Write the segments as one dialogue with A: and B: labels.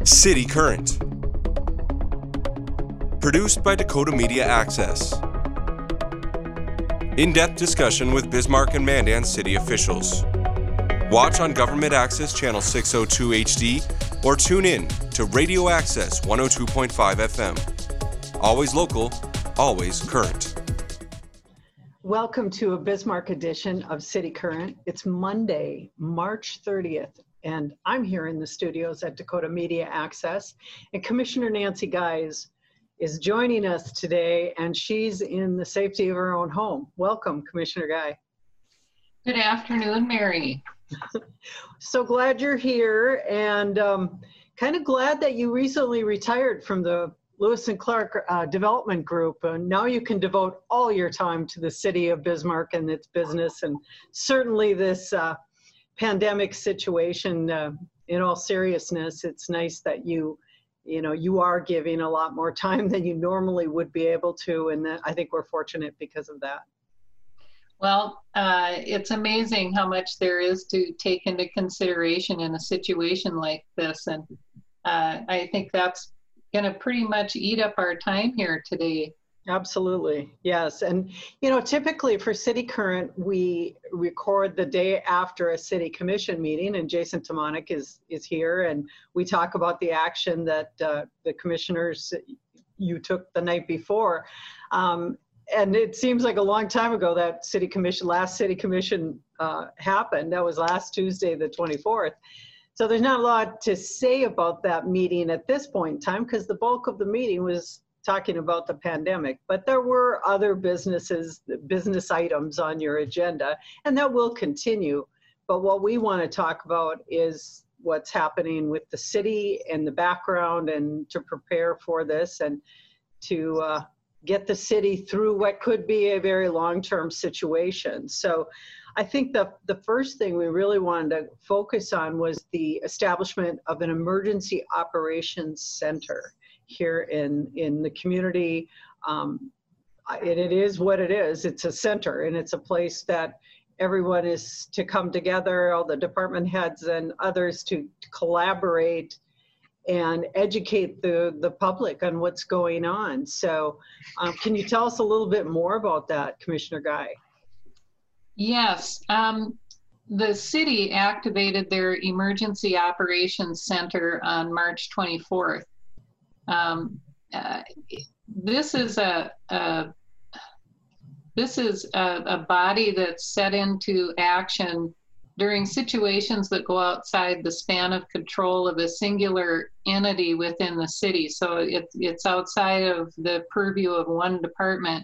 A: City Current. Produced by Dakota Media Access. In-depth discussion with Bismarck and Mandan city officials. Watch on Government Access Channel 602 HD or tune in to Radio Access 102.5 FM. Always local, always current.
B: Welcome to a Bismarck edition of City Current. It's Monday, March 30th, and I'm here in the studios at Dakota Media Access. And Commissioner Nancy Guise is joining us today, and she's in the safety of her own home. Welcome, Commissioner Guise.
C: Good afternoon, Mary.
B: So glad you're here, and kind of glad that you recently retired from the Lewis and Clark Development Group, and now you can devote all your time to the city of Bismarck and its business, and certainly this pandemic situation. In all seriousness, it's nice that you are giving a lot more time than you normally would be able to, and I think we're fortunate because of that.
C: Well, it's amazing how much there is to take into consideration in a situation like this, and I think that's going to pretty much eat up our time here today.
B: Absolutely, yes. And typically for City Current, we record the day after a city commission meeting, and Jason Tomanek is here, and we talk about the action that the commissioners you took the night before. And it seems like a long time ago that last city commission happened. That was last Tuesday, the 24th. So there's not a lot to say about that meeting at this point in time because the bulk of the meeting was talking about the pandemic. But there were other business items on your agenda, and that will continue. But what we want to talk about is what's happening with the city and the background, and to prepare for this and to get the city through what could be a very long-term situation. So I think the first thing we really wanted to focus on was the establishment of an emergency operations center here in the community. It is what it is. It's a center, and it's a place that everyone is to come together, all the department heads and others to collaborate and educate the public on what's going on. So can you tell us a little bit more about that, Commissioner Guise?
C: Yes. The city activated their Emergency Operations Center on March 24th. This is a body that's set into action during situations that go outside the span of control of a singular entity within the city. So it's outside of the purview of one department.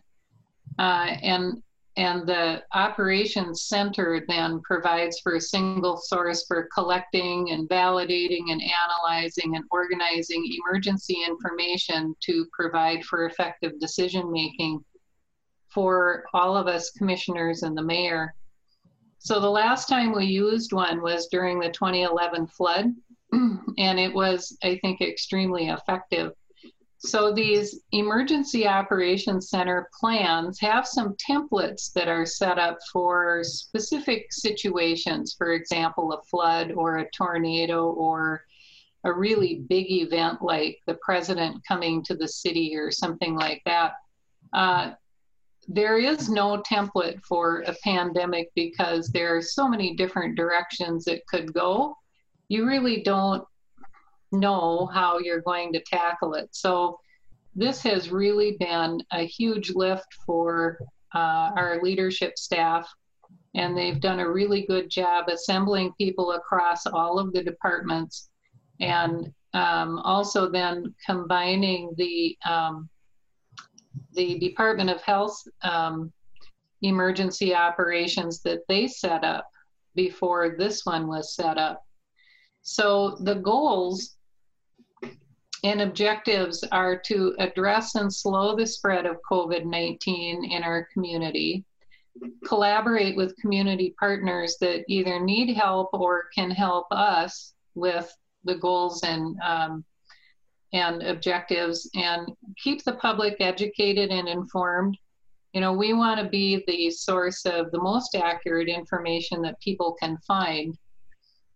C: And the operations center then provides for a single source for collecting and validating and analyzing and organizing emergency information to provide for effective decision making for all of us commissioners and the mayor. So the last time we used one was during the 2011 flood, and it was, I think, extremely effective. So these Emergency Operations Center plans have some templates that are set up for specific situations, for example, a flood or a tornado or a really big event like the president coming to the city or something like that. There is no template for a pandemic because there are so many different directions it could go. You really don't know how you're going to tackle it. So this has really been a huge lift for our leadership staff, and they've done a really good job assembling people across all of the departments, and also then combining the Department of Health emergency operations that they set up before this one was set up. So the goals and objectives are to address and slow the spread of COVID-19 in our community, collaborate with community partners that either need help or can help us with the goals and objectives, and keep the public educated and informed. We want to be the source of the most accurate information that people can find.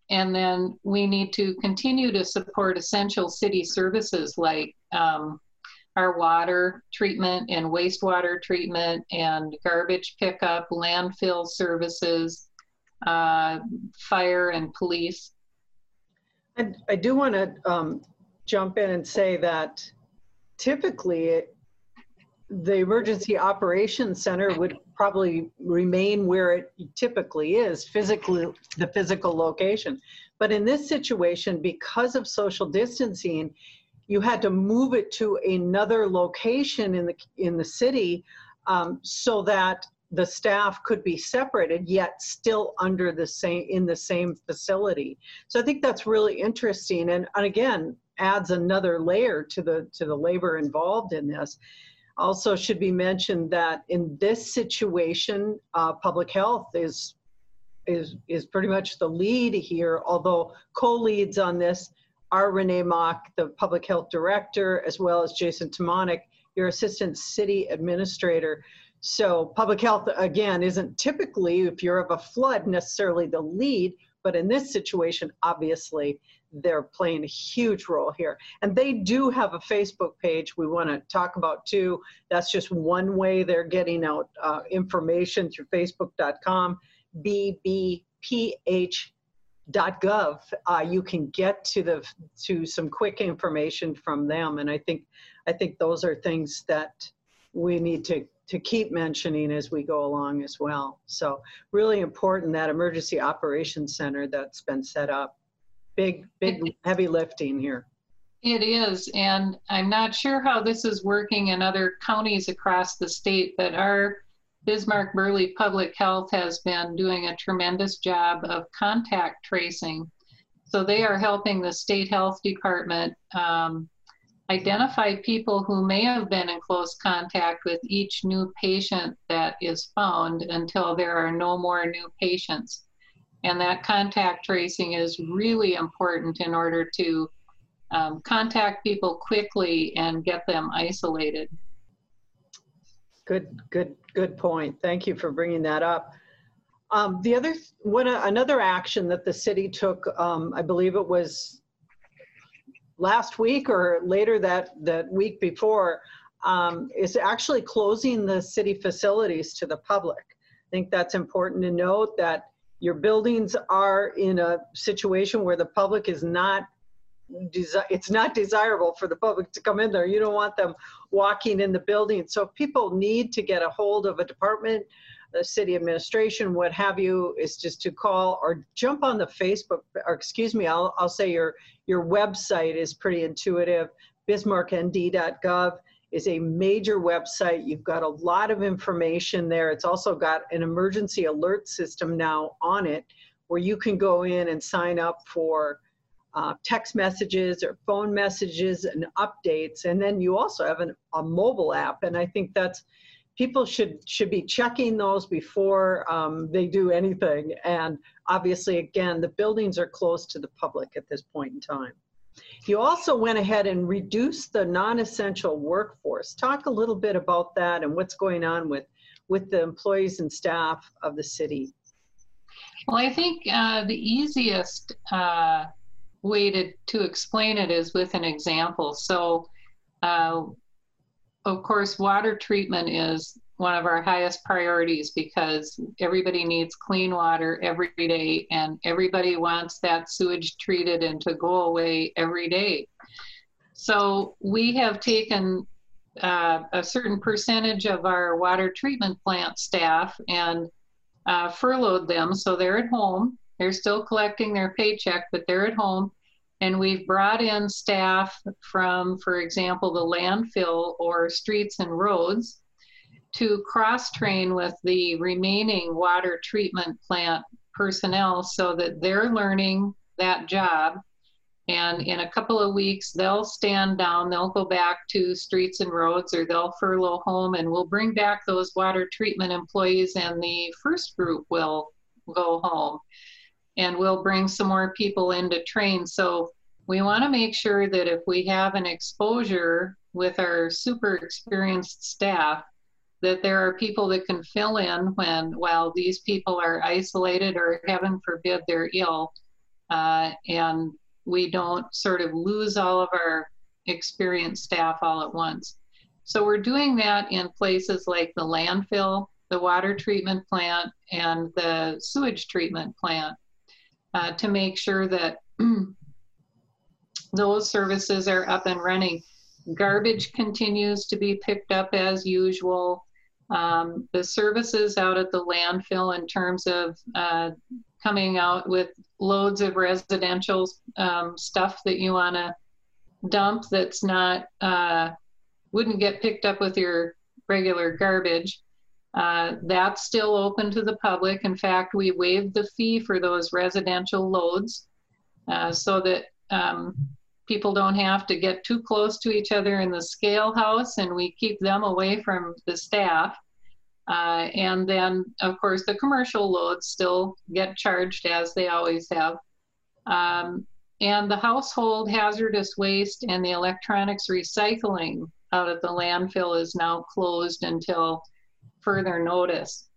C: And then we need to continue to support essential city services like our water treatment and wastewater treatment and garbage pickup, landfill services, fire and police.
B: I do want to jump in and say that typically the Emergency Operations Center would probably remain where it typically is, physically, the physical location. But in this situation, because of social distancing, you had to move it to another location in the city so that the staff could be separated, yet still under in the same facility. So I think that's really interesting, and again adds another layer to the labor involved in this. Also should be mentioned that in this situation, public health is pretty much the lead here, although co-leads on this are Renee Mock, the public health director, as well as Jason Timonek, your assistant city administrator. So public health, again, isn't typically, if you're of a flood, necessarily the lead, but in this situation, obviously, they're playing a huge role here. And they do have a Facebook page we want to talk about too. That's just one way they're getting out information through facebook.com, bbph.gov. You can get to some quick information from them. And I think those are things that we need to keep mentioning as we go along as well. So really important, that Emergency Operations Center that's been set up. Big, heavy lifting here.
C: It is, and I'm not sure how this is working in other counties across the state, but our Bismarck-Burley Public Health has been doing a tremendous job of contact tracing. So they are helping the state health department identify people who may have been in close contact with each new patient that is found until there are no more new patients. And that contact tracing is really important in order to contact people quickly and get them isolated. Good point. Thank you for bringing that up.
B: Another action that the city took, I believe it was last week or later that week before, is actually closing the city facilities to the public. I think that's important to note, that your buildings are in a situation where the public is it's not desirable for the public to come in there. You don't want them walking in the building. So if people need to get a hold of a department, the city administration, what have you, is just to call or jump on the Facebook, or excuse me, I'll say your website is pretty intuitive. bismarcknd.gov is a major website. You've got a lot of information there. It's also got an emergency alert system now on it, where you can go in and sign up for text messages or phone messages and updates. And then you also have a mobile app. And I think people should be checking those before they do anything. And obviously, again, the buildings are closed to the public at this point in time. You also went ahead and reduced the non-essential workforce. Talk a little bit about that and what's going on with the employees and staff of the city.
C: Well, I think the easiest way to explain it is with an example. So, of course, water treatment is one of our highest priorities because everybody needs clean water every day, and everybody wants that sewage treated and to go away every day. So we have taken a certain percentage of our water treatment plant staff and furloughed them, so they're at home. They're still collecting their paycheck, but they're at home. And we've brought in staff from, for example, the landfill or streets and roads to cross-train with the remaining water treatment plant personnel so that they're learning that job. And in a couple of weeks, they'll stand down, they'll go back to streets and roads, or they'll furlough home, and we'll bring back those water treatment employees, and the first group will go home. And we'll bring some more people in to train. So we want to make sure that if we have an exposure with our super experienced staff, that there are people that can fill in while these people are isolated or, heaven forbid, they're ill. and we don't sort of lose all of our experienced staff all at once. So we're doing that in places like the landfill, the water treatment plant, and the sewage treatment plant to make sure that those services are up and running. Garbage continues to be picked up as usual. The services out at the landfill in terms of coming out with loads of residential stuff that you want to dump that's not, wouldn't get picked up with your regular garbage. That's still open to the public. In fact, we waived the fee for those residential loads so that people don't have to get too close to each other in the scale house, and we keep them away from the staff. And then, of course, the commercial loads still get charged as they always have. And the household hazardous waste and the electronics recycling out at the landfill is now closed until further notice.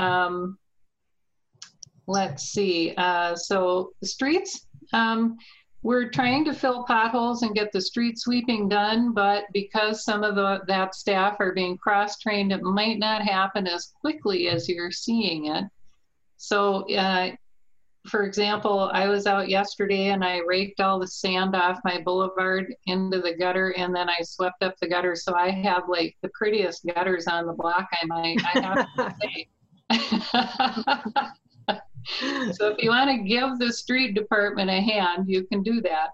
C: Let's see, so the streets, we're trying to fill potholes and get the street sweeping done, but because some of that staff are being cross-trained, it might not happen as quickly as you're seeing it. So, for example, I was out yesterday and I raked all the sand off my boulevard into the gutter, and then I swept up the gutter. So I have like the prettiest gutters on the block, I have to say. So if you want to give the street department a hand, you can do that.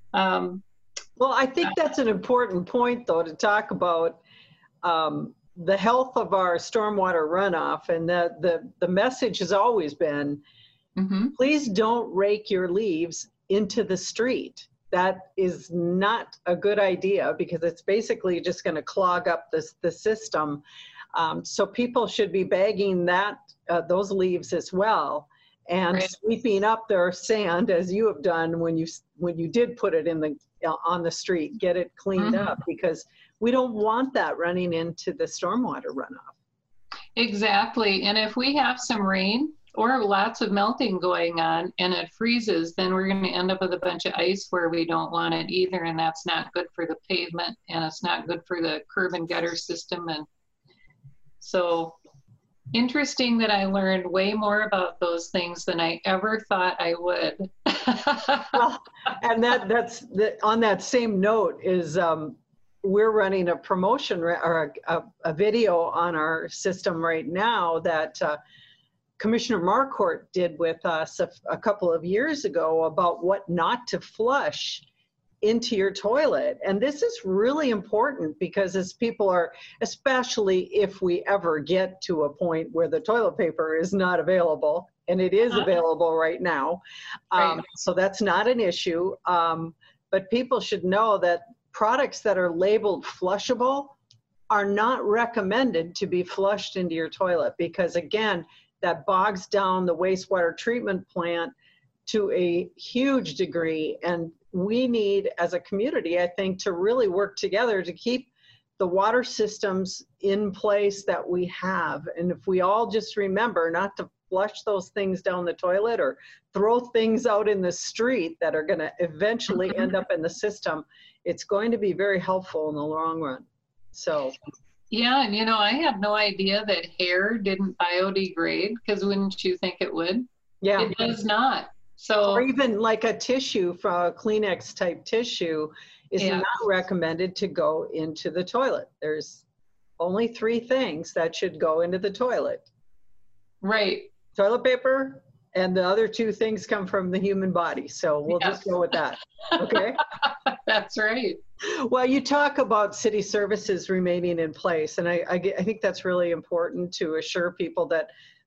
B: Well, I think that's an important point, though, to talk about the health of our stormwater runoff. And the message has always been, please don't rake your leaves into the street. That is not a good idea because it's basically just going to clog up the system. So people should be bagging those leaves as well, and sweeping up their sand as you have done when you did put it on the street. Get it cleaned up, because we don't want that running into the stormwater runoff.
C: Exactly. And if we have some rain or lots of melting going on and it freezes, then we're going to end up with a bunch of ice where we don't want it either, and that's not good for the pavement, and it's not good for the curb and gutter system. And so interesting that I learned way more about those things than I ever thought I would.
B: Well, and that's on that same note is we're running a promotion or a video on our system right now that Commissioner Marquardt did with us a couple of years ago about what not to flush into your toilet. And this is really important because as people are, especially if we ever get to a point where the toilet paper is not available, and it is available right now. So that's not an issue. But people should know that products that are labeled flushable are not recommended to be flushed into your toilet, because again, that bogs down the wastewater treatment plant to a huge degree. And we need, as a community, I think, to really work together to keep the water systems in place that we have. And if we all just remember not to flush those things down the toilet or throw things out in the street that are going to eventually end up in the system, it's going to be very helpful in the long run. So.
C: Yeah, and I had no idea that hair didn't biodegrade, because wouldn't you think it would?
B: Yeah.
C: It does not. So,
B: or even like a tissue, from a Kleenex type tissue, is not recommended to go into the toilet. There's only 3 things that should go into the toilet.
C: Right.
B: Toilet paper, and the other 2 ththings come from the human body. So we'll just go with that. Okay.
C: That's right.
B: Well, you talk about city services remaining in place, and I think that's really important to assure people that,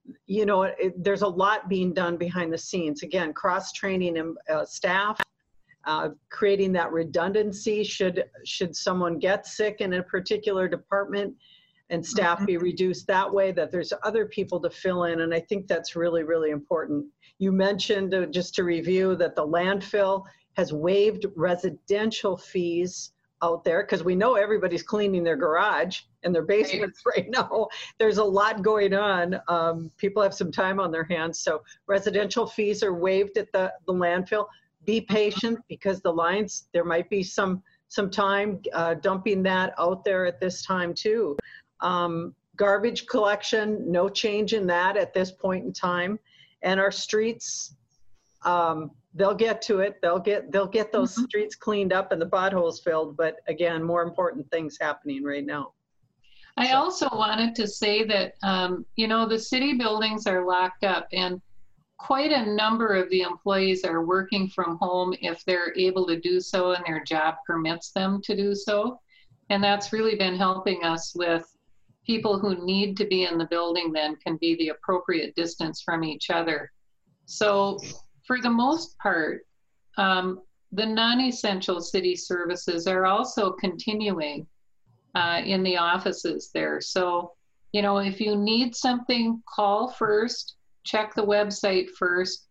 B: there's a lot being done behind the scenes. Again, cross-training staff, creating that redundancy should someone get sick in a particular department, and staff be reduced that way, that there's other people to fill in. And I think that's really, really important. You mentioned, just to review, that the landfill has waived residential fees out there, because we know everybody's cleaning their garage and their basements right now. There's a lot going on. People have some time on their hands. So residential fees are waived at the landfill. Be patient, because the lines, there might be some time dumping that out there at this time too. Garbage collection, no change in that at this point in time. And our streets, they'll get to it. They'll get those streets cleaned up and the potholes filled. But again, more important things happening right now.
C: I also wanted to say that, the city buildings are locked up, and quite a number of the employees are working from home if they're able to do so and their job permits them to do so. And that's really been helping us with people who need to be in the building then can be the appropriate distance from each other. So for the most part, the non-essential city services are also continuing in the offices there. So, if you need something, call first, check the website first,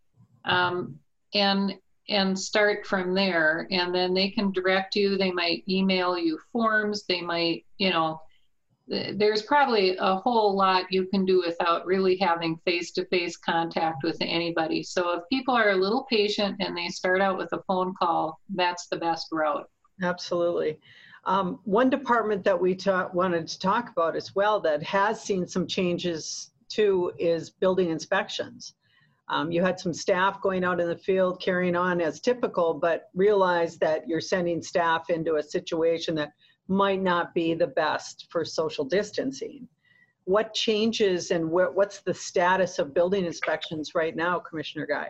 C: and start from there. And then they can direct you. They might email you forms. They might, there's probably a whole lot you can do without really having face-to-face contact with anybody. So if people are a little patient and they start out with a phone call, that's the best route.
B: Absolutely. One department that we wanted to talk about as well that has seen some changes too is building inspections. You had some staff going out in the field carrying on as typical, but realized that you're sending staff into a situation that might not be the best for social distancing. What changes and what's the status of building inspections right now, Commissioner Guy?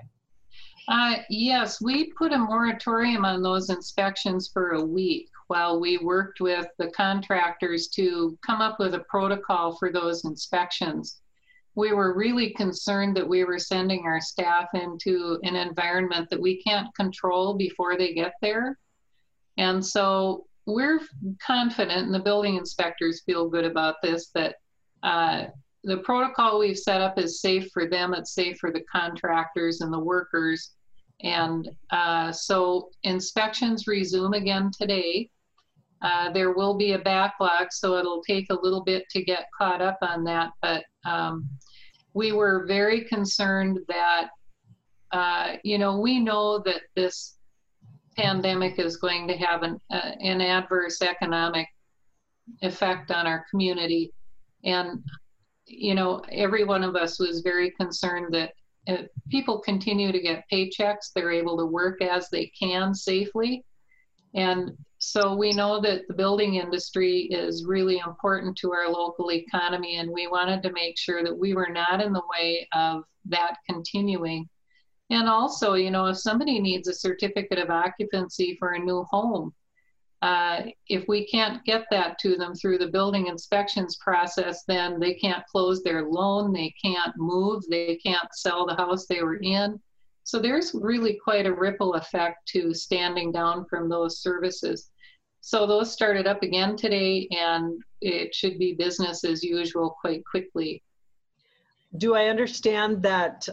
C: Yes, we put a moratorium on those inspections for a week while we worked with the contractors to come up with a protocol for those inspections. We were really concerned that we were sending our staff into an environment that we can't control before they get there. And so we're confident, and the building inspectors feel good about this, that the protocol we've set up is safe for them, it's safe for the contractors and the workers. And so inspections resume again today. There will be a backlog, so it'll take a little bit to get caught up on that. But we were very concerned that, we know that this pandemic is going to have an adverse economic effect on our community. And, every one of us was very concerned that if people continue to get paychecks, they're able to work as they can safely. And so we know that the building industry is really important to our local economy, and we wanted to make sure that we were not in the way of that continuing. And also, if somebody needs a certificate of occupancy for a new home, if we can't get that to them through the building inspections process, then they can't close their loan, they can't move, they can't sell the house they were in. So there's really quite a ripple effect to standing down from those services. So those started up again today, and it should be business as usual quite quickly.
B: Do I understand that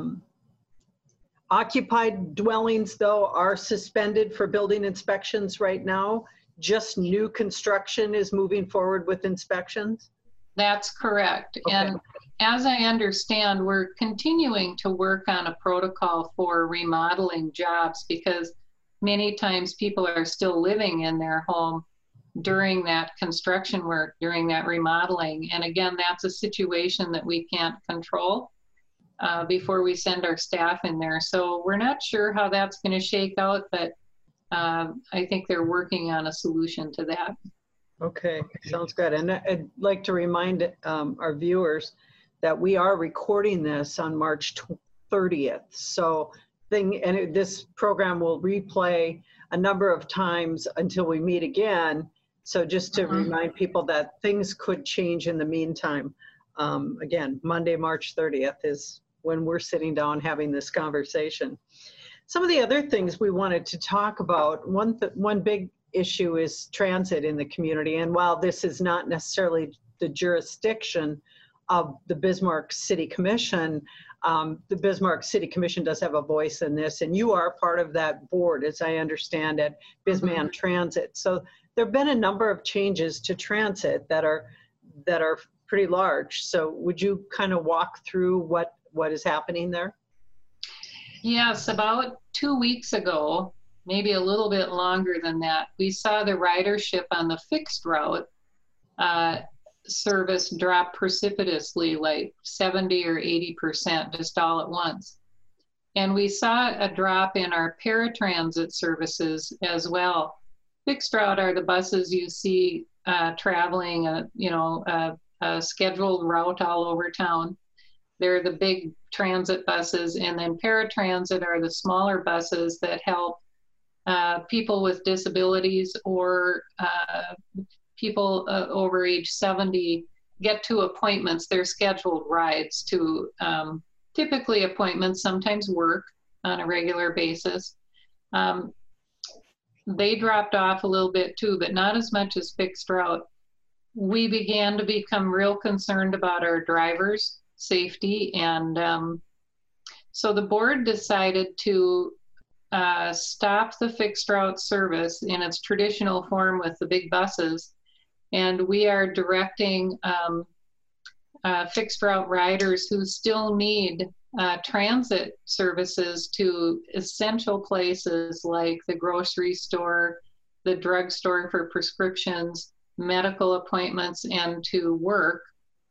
B: occupied dwellings, though, are suspended for building inspections right now? Just new construction is moving forward with inspections?
C: That's correct. Okay. And as I understand, we're continuing to work on a protocol for remodeling jobs, because many times people are still living in their home during that construction work, during that remodeling. And again, that's a situation that we can't control before we send our staff in there. So we're not sure how that's going to shake out, but I think they're working on a solution to that.
B: Okay, sounds good. And I'd like to remind our viewers that we are recording this on March 30th. So this program will replay a number of times until we meet again. So just to remind people that things could change in the meantime. Again, Monday, March 30th is when we're sitting down having this conversation. Some of the other things we wanted to talk about, one big issue is transit in the community. And while this is not necessarily the jurisdiction of the Bismarck City Commission. The Bismarck City Commission does have a voice in this, and you are part of that board, as I understand it, BizMan Transit. So there have been a number of changes to transit that are pretty large. So would you kind of walk through what is happening there?
C: Yes, about 2 weeks ago, maybe a little bit longer than that, we saw the ridership on the fixed route service drop precipitously, like 70 or 80% just all at once. And we saw a drop in our paratransit services as well. Fixed route are the buses you see traveling a scheduled route all over town. They're the big transit buses, and then paratransit are the smaller buses that help people with disabilities or people over age 70 get to appointments. They're scheduled rides to typically appointments, sometimes work on a regular basis. They dropped off a little bit too, but not as much as fixed route. We began to become real concerned about our drivers' safety, and so the board decided to stop the fixed route service in its traditional form with the big buses, and we are directing fixed route riders who still need transit services to essential places like the grocery store, the drugstore for prescriptions, medical appointments, and to work.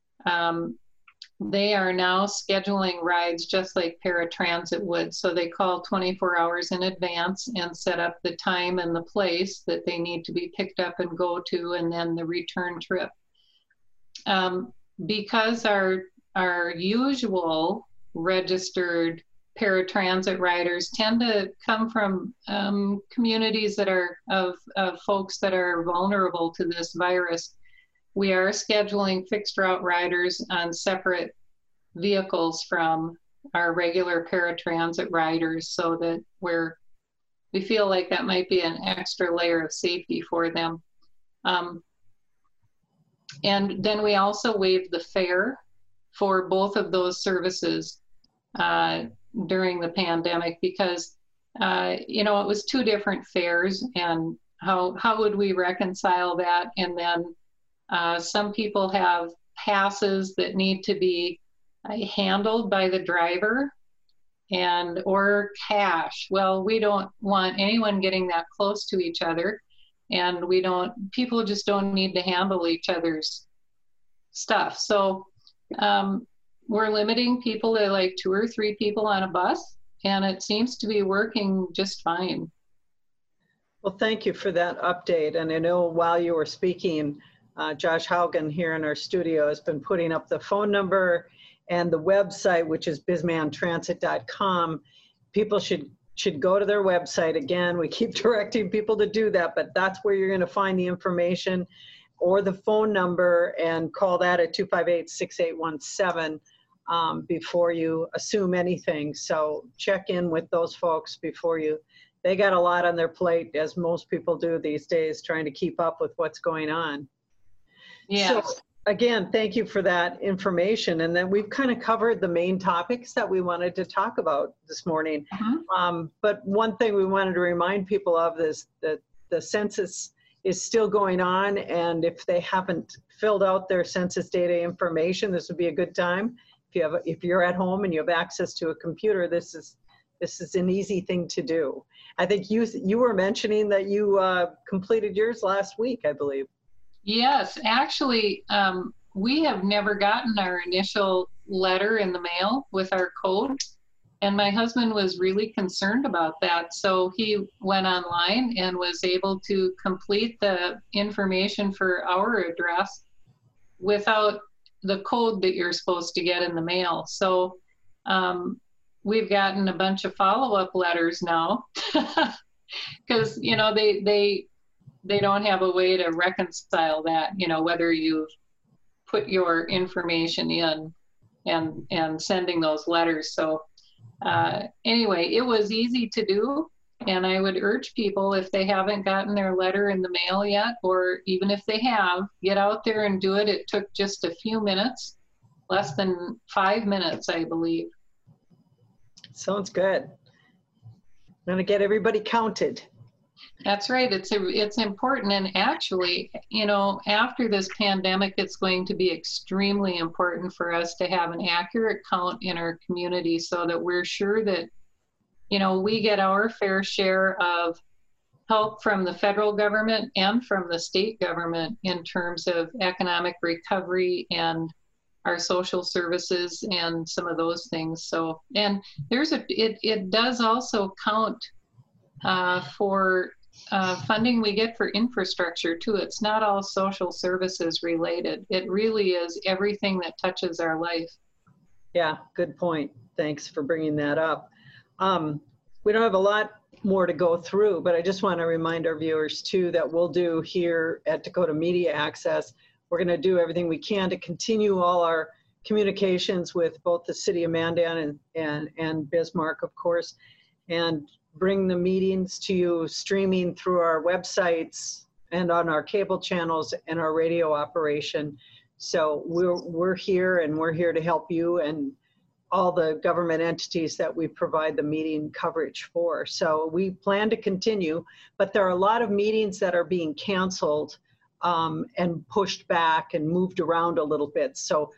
C: They are now scheduling rides just like paratransit would. So they call 24 hours in advance and set up the time and the place that they need to be picked up and go to, and then the return trip. Because our usual registered paratransit riders tend to come from communities that are of folks that are vulnerable to this virus, we are scheduling fixed route riders on separate vehicles from our regular paratransit riders, so that we feel like that might be an extra layer of safety for them. And then we also waived the fare for both of those services during the pandemic, because it was 2 different fares, and how would we reconcile that? And then some people have passes that need to be handled by the driver or cash. Well, we don't want anyone getting that close to each other, and people just don't need to handle each other's stuff. So we're limiting people to like 2 or 3 people on a bus, and it seems to be working just fine.
B: Well, thank you for that update. And I know while you were speaking, Josh Haugen here in our studio has been putting up the phone number and the website, which is bizmantransit.com. People should go to their website. Again, we keep directing people to do that, but that's where you're going to find the information, or the phone number, and call that at 258-6817 before you assume anything. So check in with those folks they got a lot on their plate, as most people do these days, trying to keep up with what's going on.
C: Yeah.
B: So again, thank you for that information. And then we've kind of covered the main topics that we wanted to talk about this morning. But one thing we wanted to remind people of is that the census is still going on. And if they haven't filled out their census data information, this would be a good time. If you're at home and you have access to a computer, this is an easy thing to do. I think you were mentioning that you completed yours last week, I believe.
C: Yes, actually, we have never gotten our initial letter in the mail with our code, and my husband was really concerned about that. So he went online and was able to complete the information for our address without the code that you're supposed to get in the mail. So we've gotten a bunch of follow-up letters now because, they don't have a way to reconcile that, whether you've put your information in and sending those letters. So anyway, it was easy to do. And I would urge people, if they haven't gotten their letter in the mail yet, or even if they have, get out there and do it. It took just a few minutes, less than 5 minutes, I believe.
B: Sounds good. I'm going to get everybody counted.
C: That's right. It's important. And actually, after this pandemic, it's going to be extremely important for us to have an accurate count in our community so that we're sure that, we get our fair share of help from the federal government and from the state government in terms of economic recovery and our social services and some of those things. So, and it does also count for funding we get for infrastructure too. It's not all social services related. It really is everything that touches our life.
B: Yeah, good point. Thanks for bringing that up. We don't have a lot more to go through, but I just want to remind our viewers too that we'll do here at Dakota Media Access, we're going to do everything we can to continue all our communications with both the City of Mandan and Bismarck, of course, and bring the meetings to you streaming through our websites and on our cable channels and our radio operation. So we're here, and we're here to help you and all the government entities that we provide the meeting coverage for. So we plan to continue, but there are a lot of meetings that are being canceled and pushed back and moved around a little bit. So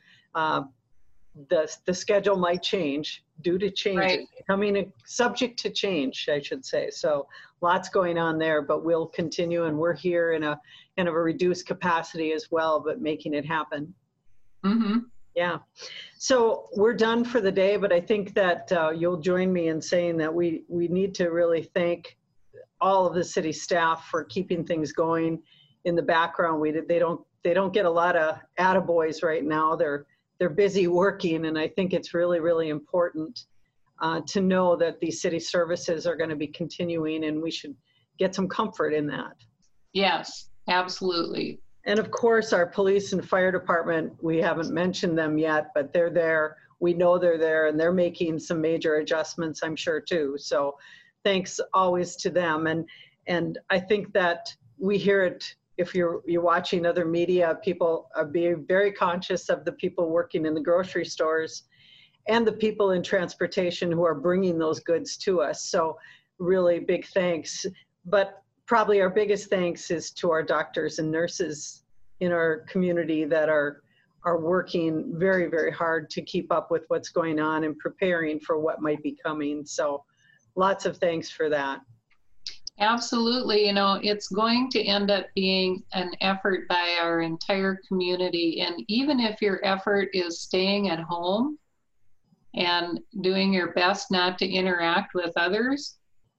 B: the schedule might change due to changes. Right. Subject to change, I should say. So lots going on there, but we'll continue, and we're here in a kind of a reduced capacity as well, but making it happen.
C: Mm-hmm.
B: Yeah. So we're done for the day, but I think that you'll join me in saying that we need to really thank all of the city staff for keeping things going in the background. They don't get a lot of attaboys right now. They're busy working, and I think it's really, really important to know that these city services are going to be continuing, and we should get some comfort in that.
C: Yes, absolutely.
B: And of course, our police and fire department, we haven't mentioned them yet, but they're there. We know they're there, and they're making some major adjustments, I'm sure, too. So thanks always to them. And I think that we hear it, if you're watching other media, people are being very conscious of the people working in the grocery stores and the people in transportation who are bringing those goods to us. So really big thanks. But probably our biggest thanks is to our doctors and nurses in our community that are working very, very hard to keep up with what's going on and preparing for what might be coming. So lots of thanks for that.
C: Absolutely. It's going to end up being an effort by our entire community. And even if your effort is staying at home and doing your best not to interact with others,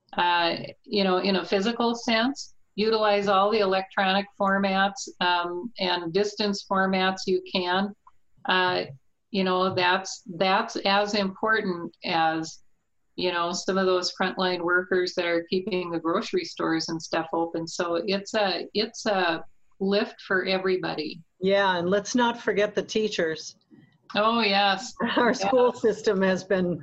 C: in a physical sense, utilize all the electronic formats and distance formats you can. That's as important as, some of those frontline workers that are keeping the grocery stores and stuff open. So it's a lift for everybody.
B: Yeah, and let's not forget the teachers.
C: Oh, yes.
B: Our school system has been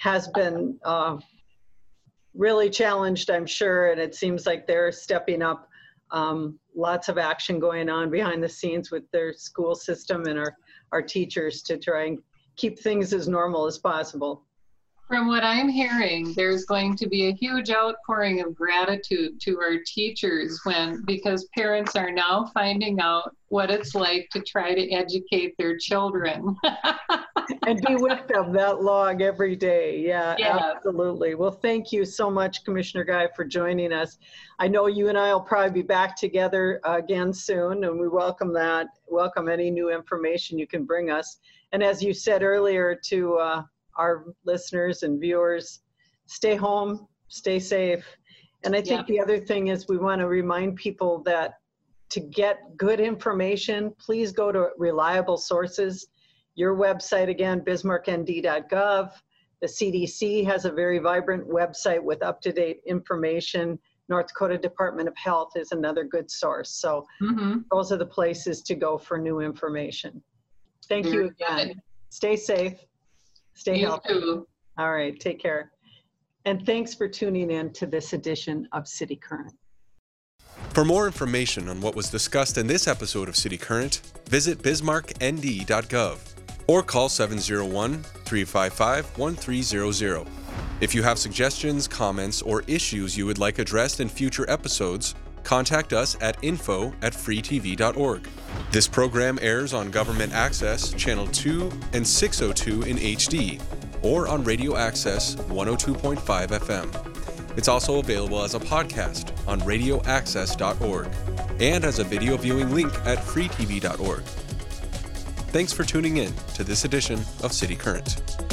B: really challenged, I'm sure, and it seems like they're stepping up. Lots of action going on behind the scenes with their school system and our teachers to try and keep things as normal as possible.
C: From what I'm hearing, there's going to be a huge outpouring of gratitude to our teachers because parents are now finding out what it's like to try to educate their children.
B: And be with them that long every day. Yeah, absolutely. Well, thank you so much, Commissioner Guy, for joining us. I know you and I will probably be back together again soon, and we welcome that. Welcome any new information you can bring us. And as you said earlier to our listeners and viewers, stay home, stay safe. And I think the other thing is we want to remind people that to get good information, please go to reliable sources. Your website, again, bismarcknd.gov. The CDC has a very vibrant website with up-to-date information. North Dakota Department of Health is another good source. So those are the places to go for new information. Thank you again. Good. Stay safe. Stay healthy.
C: Too.
B: All right, take care. And thanks for tuning in to this edition of City Current.
A: For more information on what was discussed in this episode of City Current, visit bismarcknd.gov. or call 701-355-1300. If you have suggestions, comments, or issues you would like addressed in future episodes, contact us at info@freetv.org. This program airs on Government Access Channel 2 and 602 in HD, or on Radio Access 102.5 FM. It's also available as a podcast on radioaccess.org and as a video viewing link at freetv.org. Thanks for tuning in to this edition of City Current.